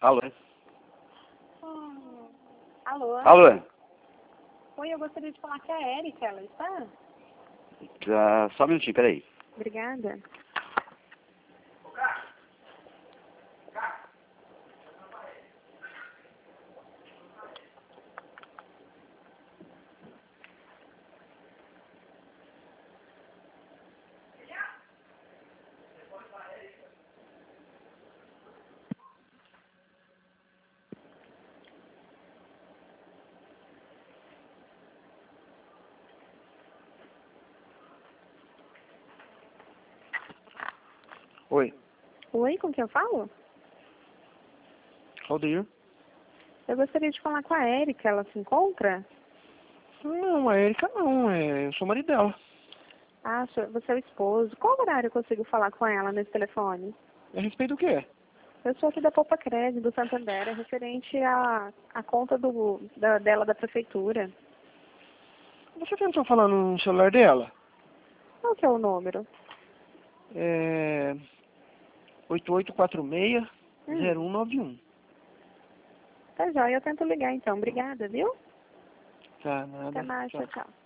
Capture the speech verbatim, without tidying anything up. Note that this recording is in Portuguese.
Alô? Hum, alô? Alô? Oi, eu gostaria de falar com a Érica, ela está? Já, só um minutinho, peraí. Obrigada. Oi. Oi, com quem eu falo? Aldeir? Eu gostaria de falar com a Érica, ela se encontra? Não, a Erika não, é, eu sou o marido dela. Ah, senhor, você é o esposo. Qual horário eu consigo falar com ela nesse telefone? A respeito do quê? Eu sou aqui da Poupa Crédito, do Santander, é referente à, à conta do, da, dela da prefeitura. Você tentou falar no celular dela? Qual que é o número? É... oito oito quatro seis, zero um nove um. Tá jóia, eu tento ligar então. Obrigada, viu? Tá, nada. Até mais, Tchau. tchau, tchau.